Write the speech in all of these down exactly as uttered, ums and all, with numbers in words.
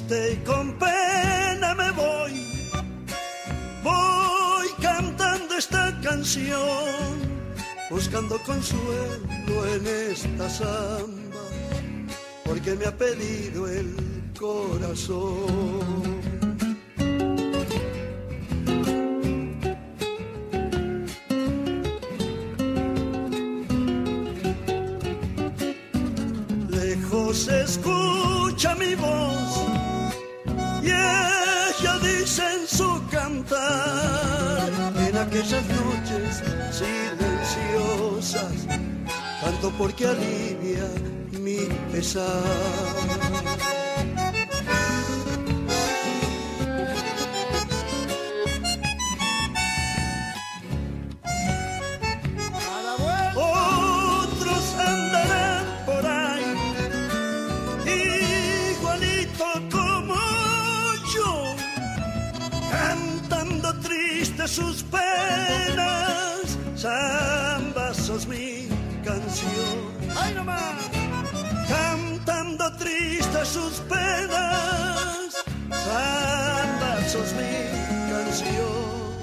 triste y con pena me voy, voy cantando esta canción, buscando consuelo en esta samba, porque me ha pedido el corazón. Se escucha mi voz y ella dice en su cantar, en aquellas noches silenciosas, canto porque alivia mi pesar. Sus penas, samba, sos mi canción. ¡Ay, nomás! Cantando triste sus penas, samba, sos mi canción.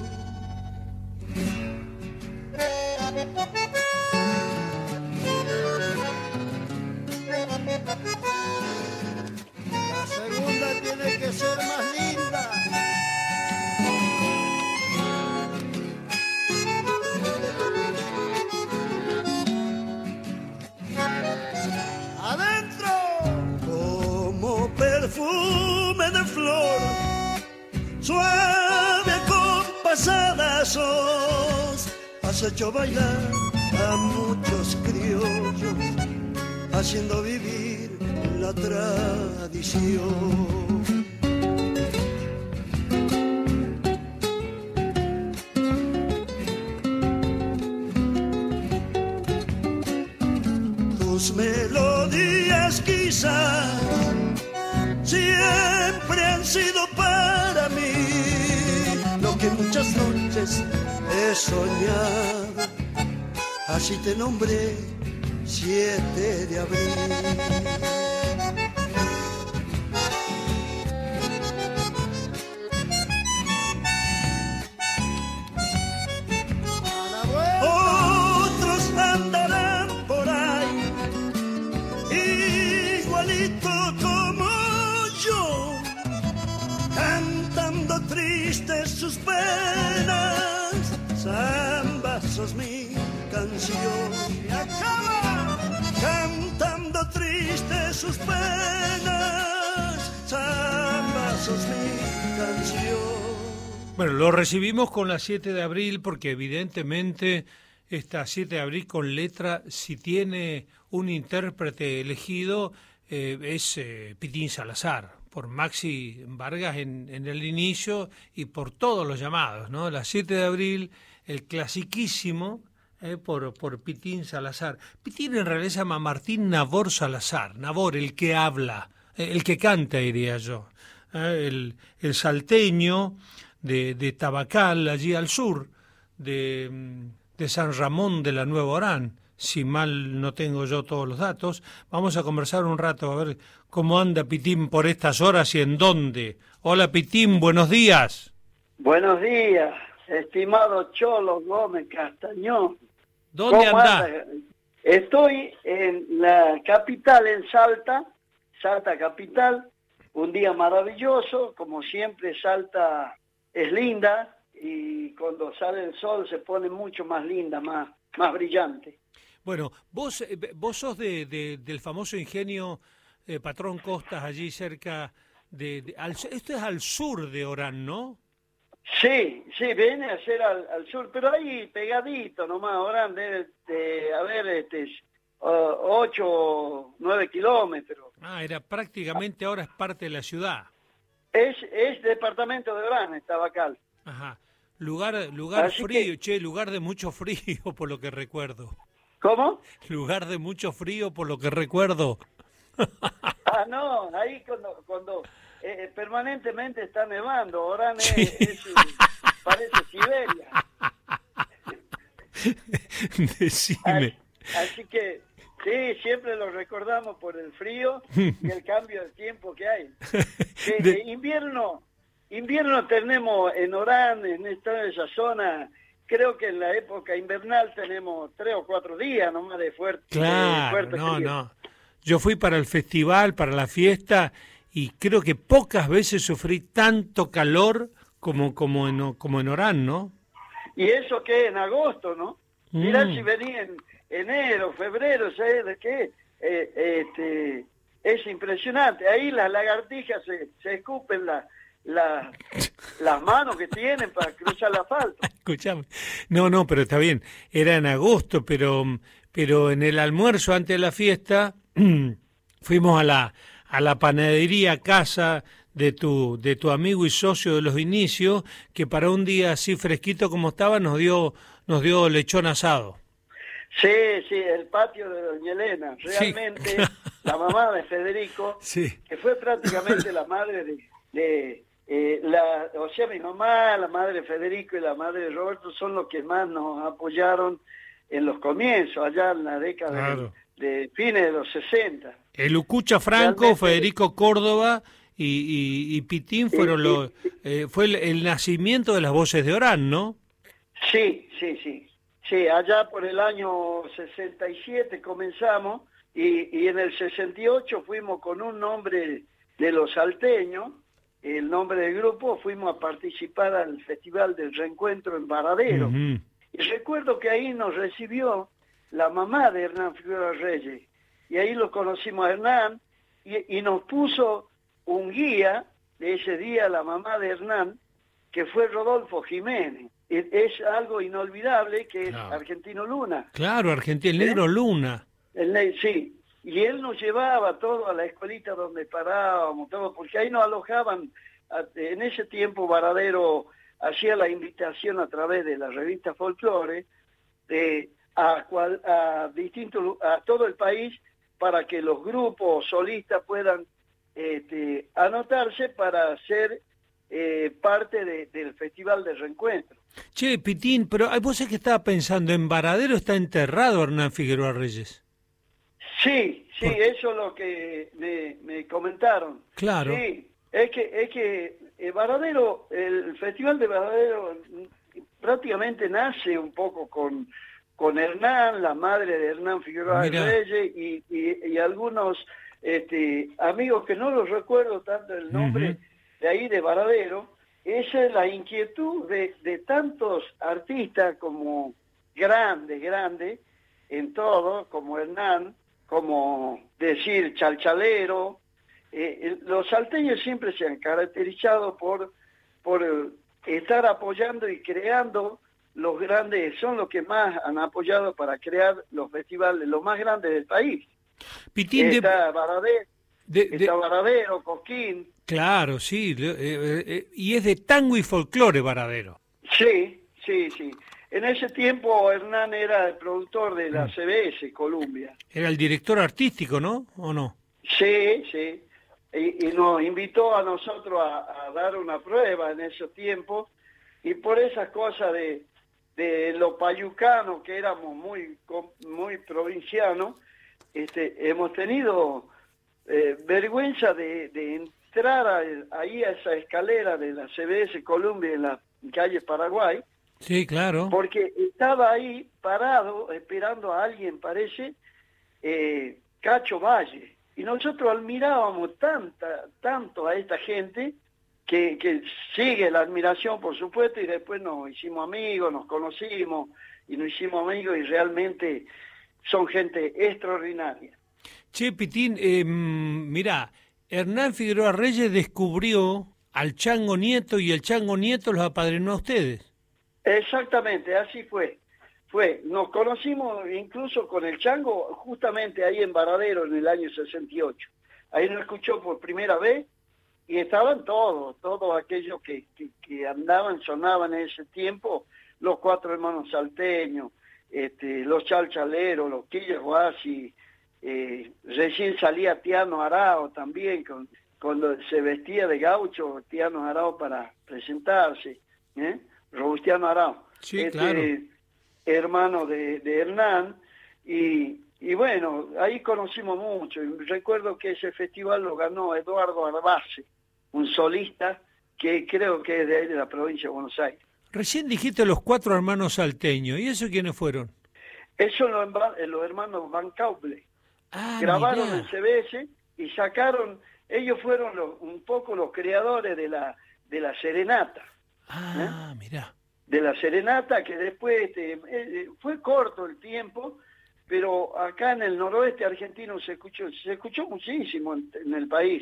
La segunda tiene que ser más linda. Perfume de flor, suave acompasada sos, has hecho bailar a muchos criollos, haciendo vivir la tradición. Tus melodías quizás siempre han sido para mí lo que muchas noches he soñado, así te nombré siete de abril. Otros andarán por ahí igualito como yo, cantando tristes sus penas, samba, sos mi canción. Y acaba cantando tristes sus penas, samba, sos mi canción. Bueno, lo recibimos con la siete de abril porque evidentemente esta siete de abril con letra, si tiene un intérprete elegido, eh, es eh, Pitín Salazar, por Maxi Vargas en, en el inicio y por todos los llamados, ¿no? La siete de abril, el clasiquísimo, eh, por, por Pitín Salazar. Pitín en realidad se llama Martín Nabor Salazar, Nabor, el que habla, eh, el que canta, diría yo. Eh, el, el salteño de, de Tabacal, allí al sur, de, de San Ramón de la Nueva Orán. Si mal no tengo yo todos los datos, vamos a conversar un rato a ver cómo anda Pitín por estas horas y en dónde. Hola Pitín, buenos días. Buenos días, estimado Cholo Gómez Castañón. ¿Dónde andás? Anda? Estoy en la capital, en Salta, Salta capital, un día maravilloso, como siempre Salta es linda y cuando sale el sol se pone mucho más linda, más, más brillante. Bueno, vos, vos sos de, de, del famoso ingenio eh, Patrón Costas, allí cerca de... de al, esto es al sur de Orán, ¿no? Sí, sí, viene a ser al, al sur, pero ahí pegadito nomás, Orán debe de haber este, uh, ocho, nueve kilómetros. Ah, era prácticamente ahora es parte de la ciudad. Es, es departamento de Orán, Tabacal. Ajá, lugar, lugar Así frío, que... che, lugar de mucho frío por lo que recuerdo. ¿Cómo? Lugar de mucho frío por lo que recuerdo. Ah, no, ahí cuando, cuando eh, permanentemente está nevando, Orán es, Sí. es, parece Siberia. Decime. Así, así que sí, siempre lo recordamos por el frío y el cambio de tiempo que hay. Sí, de... invierno, invierno tenemos en Orán, en esta esa zona, creo que en la época invernal tenemos tres o cuatro días nomás de fuerte. Claro, de fuerte no, frío. no. Yo fui para el festival, para la fiesta, y creo que pocas veces sufrí tanto calor como, como, en, como en Orán, ¿no? Y eso que en agosto, ¿no? Mm. Mirá si venía en enero, febrero, ¿sabes de qué? Eh, este, es impresionante. Ahí las lagartijas se, se escupen la, la, las manos que tienen para cruzar el asfalto. Escuchame. No, no, pero está bien. Era en agosto, pero, pero en el almuerzo antes de la fiesta fuimos a la, a la panadería casa de tu, de tu amigo y socio de los inicios, que para un día así fresquito como estaba nos dio, nos dio lechón asado. Sí, sí, el patio de doña Elena, realmente sí. La mamá de Federico, sí. Que fue prácticamente la madre de, de eh, la, o sea, mi mamá, la madre de Federico y la madre de Roberto son los que más nos apoyaron en los comienzos, allá en la década claro. de, de fines de los sesenta. El Ucucha Franco, realmente, Federico Córdoba y, y, y Pitín fueron y, los, eh, fue el, el nacimiento de las voces de Orán, ¿no? Sí, sí, sí. Sí, allá por el año sesenta y siete comenzamos y, y en el sesenta y ocho fuimos con un nombre de los salteños, el nombre del grupo, fuimos a participar al Festival del Reencuentro en Varadero. Uh-huh. Y recuerdo que ahí nos recibió la mamá de Hernán Figueroa Reyes y ahí lo conocimos a Hernán y, y nos puso un guía de ese día, la mamá de Hernán, que fue Rodolfo Jiménez. Es algo inolvidable que claro. es Argentino Luna. Claro, Argentino, el negro ¿Eh? Luna. El, sí, y él nos llevaba todo a la escuelita donde parábamos, todo, porque ahí nos alojaban. En ese tiempo Varadero hacía la invitación a través de la revista Folklore de, a, cual, a, distintos, a todo el país para que los grupos solistas puedan este, anotarse para hacer eh, parte de, del Festival de Reencuentro. Che, Pitín, pero vos es que estaba pensando, ¿en Varadero está enterrado Hernán Figueroa Reyes? Sí, sí, ¿Por? Eso es lo que me, me comentaron. Claro. Sí, es que, es que el Varadero, el Festival de Varadero prácticamente nace un poco con, con Hernán, la madre de Hernán Figueroa Mirá. Reyes y, y, y algunos este, amigos que no los recuerdo tanto el nombre uh-huh. de ahí de Varadero. Esa es la inquietud de, de tantos artistas como grandes, grandes, en todo, como Hernán, como decir Chalchalero. Eh, los salteños siempre se han caracterizado por, por estar apoyando y creando los grandes, son los que más han apoyado para crear los festivales, los más grandes del país. Pitín está de... Varadero, de, de... está Varadero, Cosquín. Claro, sí, eh, eh, y es de tango y folclore Varadero. Sí, sí, sí. En ese tiempo Hernán era el productor de la C B S, Columbia. Era el director artístico, ¿no? ¿O no? Sí, sí. Y, y nos invitó a nosotros a, a dar una prueba en ese tiempo, y por esas cosas de, de los payucanos, que éramos muy, muy provincianos, este, hemos tenido eh, vergüenza de, de entrar a, ahí a esa escalera de la C B S Columbia en la calle Paraguay. Sí, claro. Porque estaba ahí parado esperando a alguien, parece, eh, Cacho Valle. Y nosotros admirábamos tanta, tanto a esta gente que, que sigue la admiración, por supuesto, y después nos hicimos amigos, nos conocimos y nos hicimos amigos y realmente son gente extraordinaria. Che, Pitín, eh, mirá, Hernán Figueroa Reyes descubrió al Chango Nieto y el Chango Nieto los apadrinó a ustedes. Exactamente, así fue. Fue, nos conocimos incluso con el Chango justamente ahí en Varadero en el año sesenta y ocho. Ahí nos escuchó por primera vez y estaban todos, todos aquellos que, que, que andaban, sonaban en ese tiempo, los cuatro hermanos salteños, este, los chalchaleros, los quillos guasi, eh, recién salía Tiano Arao también, con, cuando se vestía de gaucho, Tiano Arao para presentarse, ¿eh? Robustiano Arao. Sí, este, claro. Hermano de, de Hernán, y, y bueno, ahí conocimos mucho. Y recuerdo que ese festival lo ganó Eduardo Arbace, un solista que creo que es de ahí de la provincia de Buenos Aires. Recién dijiste los cuatro hermanos salteños, ¿y eso quiénes fueron? Esos los, los hermanos Van Cauble. Ah, grabaron mirá. el C B S y sacaron, ellos fueron los, un poco los creadores de la de la serenata. Ah, ¿eh? mirá. De la serenata, que después este, eh, fue corto el tiempo, pero acá en el noroeste argentino se escuchó, se escuchó muchísimo en, en el país,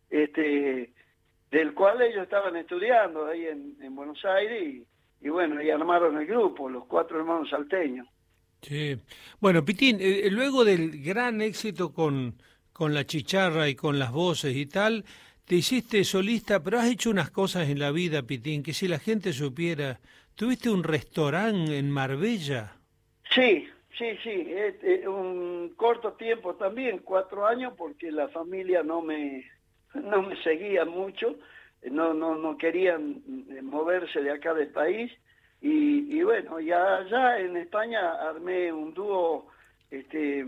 este, del cual ellos estaban estudiando ahí en, en Buenos Aires y, y bueno, y armaron el grupo, los cuatro hermanos salteños. Sí. Bueno, Pitín, eh, luego del gran éxito con, con la chicharra y con las voces y tal, te hiciste solista, pero has hecho unas cosas en la vida, Pitín, que si la gente supiera. ¿Tuviste un restaurante en Marbella? Sí, sí, sí, eh, eh, un corto tiempo también, cuatro años, porque la familia no me, no me seguía mucho, no, no, no querían moverse de acá del país. Y, y bueno, ya allá en España armé un dúo este,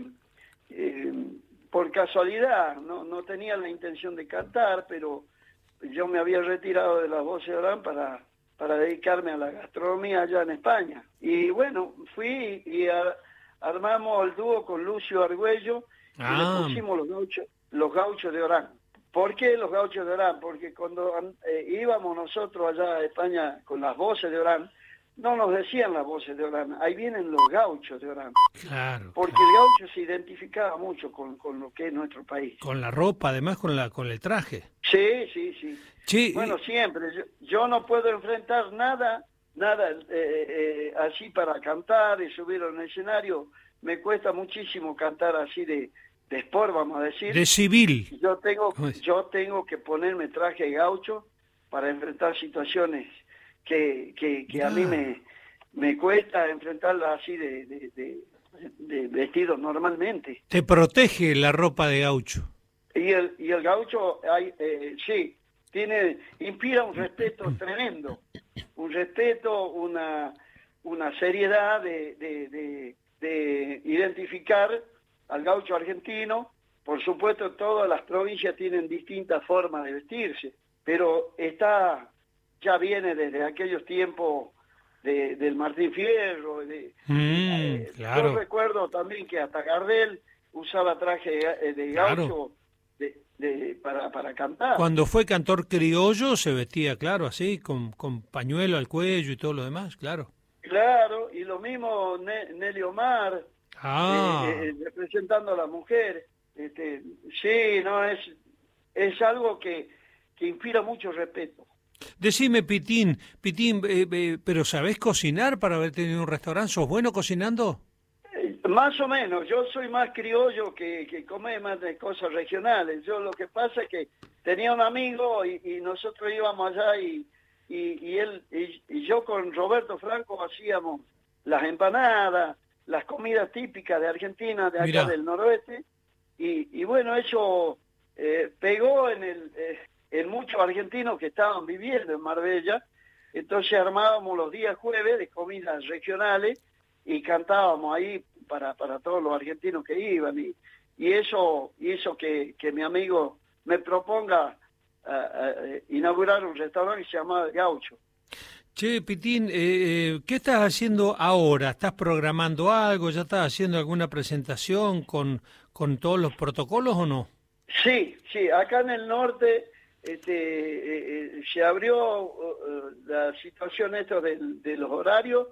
eh, por casualidad, no, no tenía la intención de cantar, pero yo me había retirado de las voces de Orán para, para dedicarme a la gastronomía allá en España. Y bueno, fui y a, armamos el dúo con Lucio Argüello Ah. y le pusimos los gauchos, los gauchos de Orán. ¿Por qué los gauchos de Orán? Porque cuando eh, íbamos nosotros allá a España con las voces de Orán, no nos decían las voces de Orán, ahí vienen los gauchos de Orán. Claro. Porque claro. el gaucho se identificaba mucho con, con lo que es nuestro país. Con la ropa, además con la con el traje. Sí, sí, sí. Sí, Bueno, y- siempre. Yo, yo no puedo enfrentar nada, nada eh, eh, así para cantar y subir a un escenario. Me cuesta muchísimo cantar así de, de sport, vamos a decir. de civil. Yo tengo, ¿Cómo es? yo tengo que ponerme traje de gaucho para enfrentar situaciones que, que, que a mí Ah. me, me cuesta enfrentarlas así de, de, de, de vestido normalmente. Te protege la ropa de gaucho. Y el, y el gaucho, hay, eh, sí, tiene, inspira un respeto tremendo, un respeto, una, una seriedad de, de, de, de identificar al gaucho argentino. Por supuesto, todas las provincias tienen distintas formas de vestirse, pero está, ya viene desde aquellos tiempos de, del Martín Fierro. De, Mm, eh, claro. Yo recuerdo también que hasta Gardel usaba traje de, de gaucho. Claro. De, de, para, para cantar. Cuando fue cantor criollo se vestía, claro, así, con, con pañuelo al cuello y todo lo demás, claro. Claro, y lo mismo Ne- Nelly Omar, Ah, eh, eh, representando a la mujer. Este, sí, no, es, es algo que, que inspira mucho respeto. decime, Pitín, Pitín, eh, eh, ¿pero sabés cocinar para haber tenido un restaurante? ¿Sos bueno cocinando? Eh, Más o menos, yo soy más criollo que, que come más de cosas regionales. Yo lo que pasa es que tenía un amigo y, y nosotros íbamos allá y, y, y él y, y yo con Roberto Franco hacíamos las empanadas, las comidas típicas de Argentina, de acá Mirá. del noroeste, y, y bueno, eso eh, pegó en, el, eh, en muchos argentinos que estaban viviendo en Marbella. Entonces armábamos los días jueves de comidas regionales y cantábamos ahí para, para todos los argentinos que iban, y, y eso hizo que, que mi amigo me proponga uh, uh, inaugurar un restaurante que se llamaba Gaucho. Che, Pitín, eh, eh, ¿qué estás haciendo ahora? ¿Estás programando algo? ¿Ya estás haciendo alguna presentación con, con todos los protocolos o no? Sí, sí, acá en el norte este, eh, eh, se abrió uh, la situación esto del, de los horarios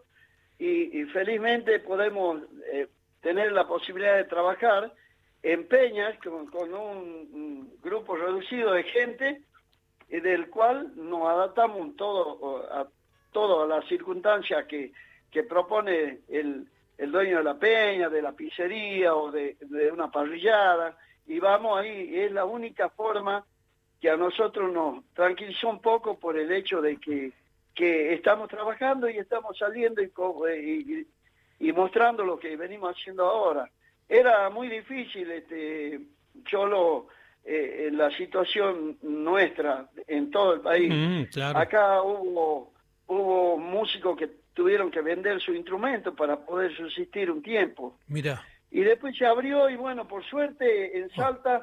y, y felizmente podemos eh, tener la posibilidad de trabajar en peñas con, con un, un grupo reducido de gente eh, del cual nos adaptamos todo a todas las circunstancias que, que propone el, el dueño de la peña, de la pizzería o de, de una parrillada, y vamos ahí. Es la única forma que a nosotros nos tranquilizó un poco por el hecho de que, que estamos trabajando y estamos saliendo y, y, y mostrando lo que venimos haciendo ahora. Era muy difícil, este, Cholo, eh, en la situación nuestra en todo el país. Mm, claro. Acá hubo... Hubo músicos que tuvieron que vender su instrumento para poder subsistir un tiempo. Mira. Y después se abrió y bueno, por suerte en Salta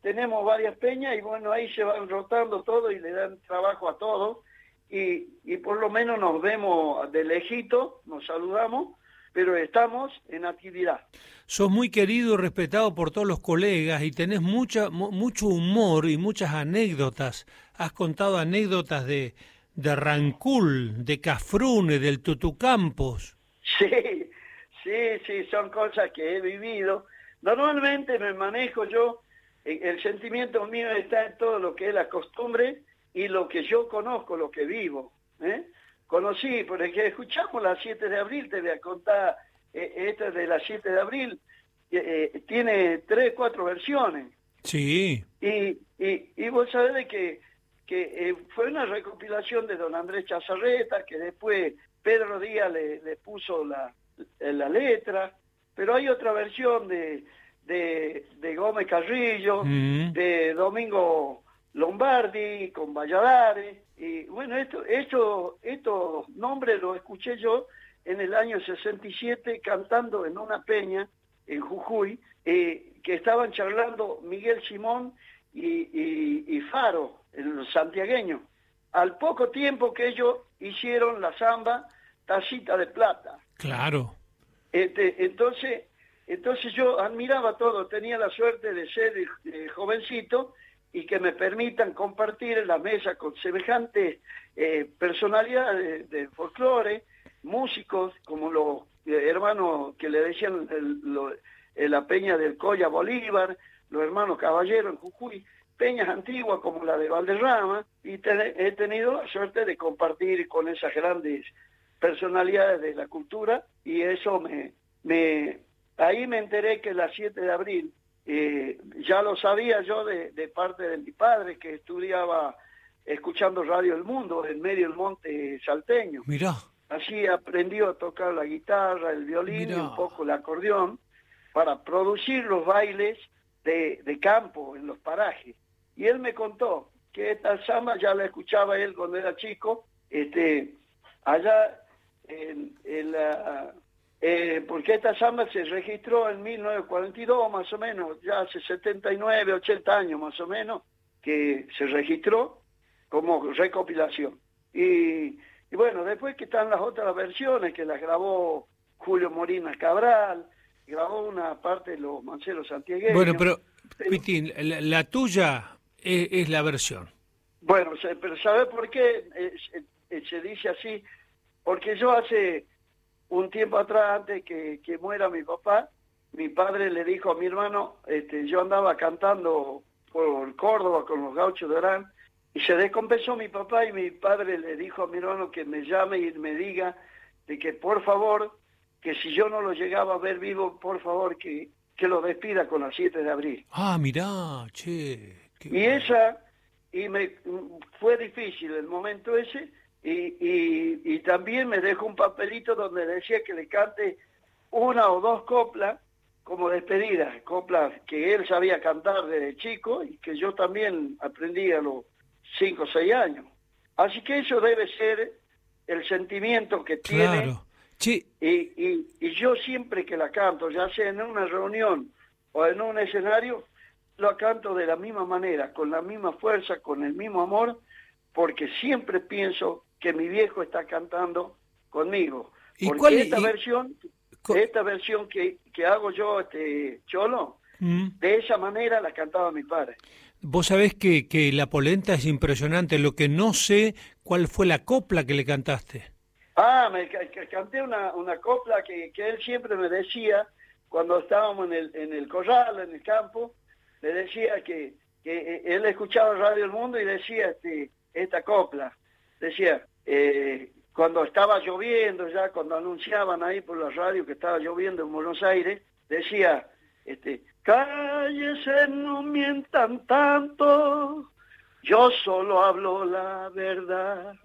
tenemos varias peñas y bueno, ahí se van rotando todo y le dan trabajo a todos y, y por lo menos nos vemos de lejito, nos saludamos, pero estamos en actividad. Sos muy querido y respetado por todos los colegas y tenés mucha, mu mucho humor y muchas anécdotas. Has contado anécdotas de, de Rancul, de Cafrune, del Tutucampos. Sí, sí, sí, son cosas que he vivido. Normalmente me manejo yo, el sentimiento mío está en todo lo que es la costumbre y lo que yo conozco, lo que vivo. ¿eh? Conocí, porque escuchamos las siete de abril, te voy a contar, eh, esta de las siete de abril, eh, tiene tres, cuatro versiones. Sí. Y, y, y vos sabés de que, que eh, fue una recopilación de don Andrés Chazarreta, que después Pedro Díaz le, le puso la, la letra, pero hay otra versión de, de, de Gómez Carrillo, mm. de Domingo Lombardi, con Valladares, y bueno, esto, esto, estos nombres los escuché yo en el año sesenta y siete cantando en una peña en Jujuy, eh, que estaban charlando Miguel Simón y, y, y Faro, el santiagueño. Al poco tiempo que ellos hicieron la samba Tacita de Plata. Claro. Este, entonces, entonces yo admiraba todo, tenía la suerte de ser eh, jovencito y que me permitan compartir en la mesa con semejantes eh, personalidades de, de folclore, músicos como los eh, hermanos que le decían el, lo, eh, la peña del Colla Bolívar, los hermanos Caballero en Jujuy, peñas antiguas como la de Valderrama, y te, he tenido la suerte de compartir con esas grandes personalidades de la cultura, y eso me, me ahí me enteré que la siete de abril, eh, ya lo sabía yo de, de parte de mi padre, que estudiaba escuchando Radio El Mundo en medio del monte salteño. Mirá. Así aprendió a tocar la guitarra, el violín Mirá. y un poco el acordeón para producir los bailes de, de campo en los parajes. Y él me contó que esta samba ya la escuchaba él cuando era chico, este, allá en, en la... Eh, porque esta samba se registró en mil novecientos cuarenta y dos más o menos, ya hace setenta y nueve, ochenta años más o menos, que se registró como recopilación. Y, y bueno, después que están las otras versiones, que las grabó Julio Morinas Cabral, grabó una parte de los Manceros Santiagueños. Bueno, pero, Pitín, la, la tuya es, es la versión. Bueno, pero ¿sabes por qué eh, se, se dice así? Porque yo hace... un tiempo atrás, antes que, que muera mi papá, mi padre le dijo a mi hermano, este, yo andaba cantando por Córdoba con los gauchos de Orán, y se descompensó mi papá, y mi padre le dijo a mi hermano que me llame y me diga de que por favor, que si yo no lo llegaba a ver vivo, por favor, que, que lo despida con la siete de abril. Ah, mirá, che. Y bueno. esa, y me fue difícil el momento ese, Y, y, y también me dejó un papelito donde decía que le cante una o dos coplas como despedida, coplas que él sabía cantar desde chico y que yo también aprendí a los cinco o seis años. Así que eso debe ser el sentimiento que tiene. Claro. Sí. Y, y, y yo siempre que la canto, ya sea en una reunión o en un escenario, lo canto de la misma manera, con la misma fuerza, con el mismo amor, porque siempre pienso que mi viejo está cantando conmigo. ¿Y porque cuál, esta y, versión, esta versión que, que hago yo, este Cholo, mm. de esa manera la cantaba mi padre. Vos sabés que, que la polenta es impresionante, lo que no sé, ¿cuál fue la copla que le cantaste? Ah, me que, canté una, una copla que, que él siempre me decía, cuando estábamos en el, en el corral, en el campo, le decía que, que él escuchaba Radio El Mundo y decía este, esta copla, decía, eh, cuando estaba lloviendo ya, cuando anunciaban ahí por la radio que estaba lloviendo en Buenos Aires, decía, este, cállese, no mientan tanto, yo solo hablo la verdad.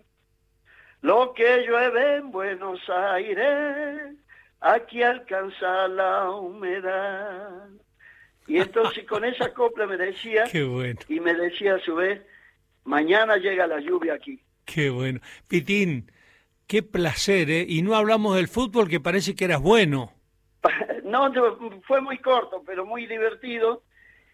Lo que llueve en Buenos Aires, aquí alcanza la humedad. Y entonces con esa copla me decía, Qué bueno. y me decía a su vez, mañana llega la lluvia aquí. Qué bueno. Pitín, qué placer, ¿eh? Y no hablamos del fútbol, que parece que eras bueno. No, fue muy corto, pero muy divertido.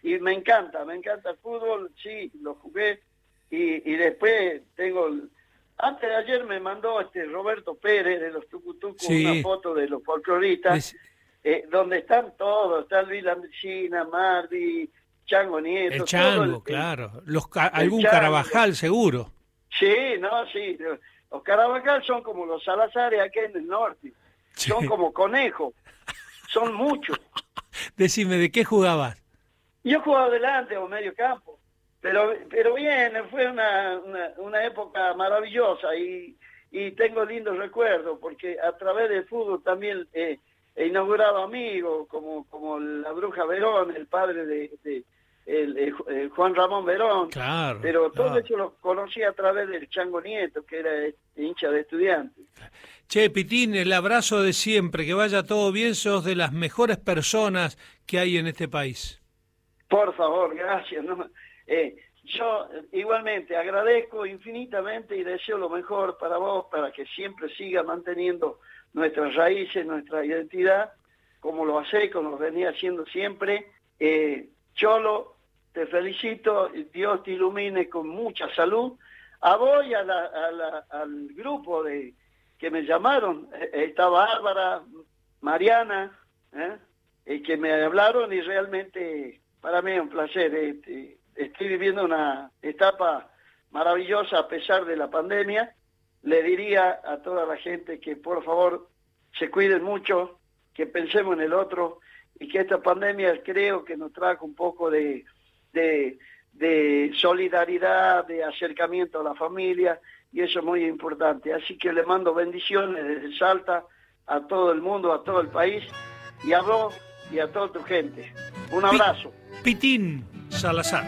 y me encanta, me encanta el fútbol, sí, lo jugué, y, y después tengo, el, antes de ayer me mandó este Roberto Pérez de los Tucutucos sí. una foto de los folcloristas, es... eh, donde están todos, está Luis Landricina, Mardi, Chango Nieto. El Chango, el, claro, los, algún Chango. Carabajal seguro. Sí, no, sí, los Carabajal son como los Salazares aquí en el norte, sí. Son como conejos, son muchos. Decime, ¿de qué jugabas? Yo jugaba adelante o medio campo, pero pero bien, fue una, una, una época maravillosa y, y tengo lindos recuerdos, porque a través del fútbol también eh, he inaugurado amigos, como como la Bruja Verón, el padre de, de el, el, el Juan Ramón Verón, claro, pero todo claro. eso lo conocí a través del Chango Nieto, que era hincha de Estudiantes. Che, Pitín, el abrazo de siempre, que vaya todo bien, sos de las mejores personas que hay en este país. Por favor, gracias. ¿no? Eh, yo igualmente agradezco infinitamente y deseo lo mejor para vos, para que siempre siga manteniendo nuestras raíces, nuestra identidad, como lo hacé, como lo venía haciendo siempre. Eh, Cholo, te felicito, Dios te ilumine con mucha salud. A vos y a la, a la, al grupo de que me llamaron, eh, está Bárbara, Mariana, ¿eh? Eh, que me hablaron y realmente para mí es un placer. Eh, estoy viviendo una etapa maravillosa a pesar de la pandemia. Le diría a toda la gente que por favor se cuiden mucho, que pensemos en el otro y que esta pandemia creo que nos trajo un poco de, de, de solidaridad, de acercamiento a la familia, y eso es muy importante. Así que le mando bendiciones desde Salta a todo el mundo, a todo el país, y a vos y a toda tu gente. Un abrazo. Pitín Salazar.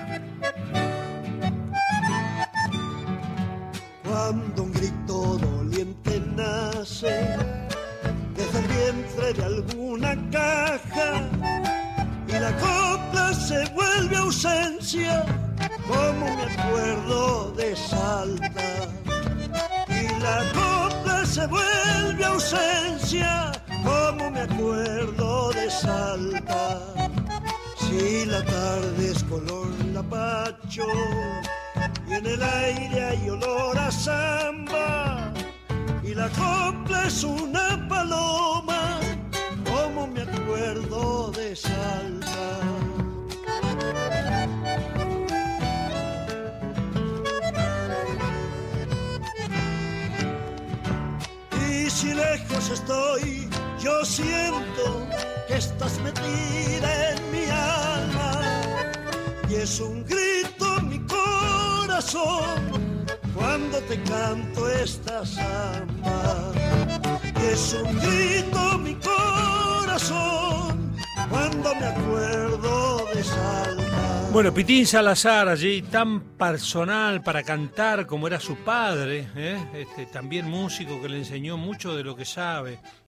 Cuando un grito doliente nace desde el vientre de alguna caja y la copla se vuelve ausencia, como me acuerdo de Salta. Y la copla se vuelve ausencia, como me acuerdo de Salta. Si la tarde es color lapacho y en el aire hay olor a samba y la copla es una paloma, como me acuerdo de Salta. Y si lejos estoy, yo siento que estás metida en mi alma y es un grito mi corazón cuando te canto esta samba. Y es un grito mi corazón cuando me acuerdo de Salta. Bueno, Pitín Salazar, allí tan personal para cantar como era su padre, ¿eh? este, también músico que le enseñó mucho de lo que sabe.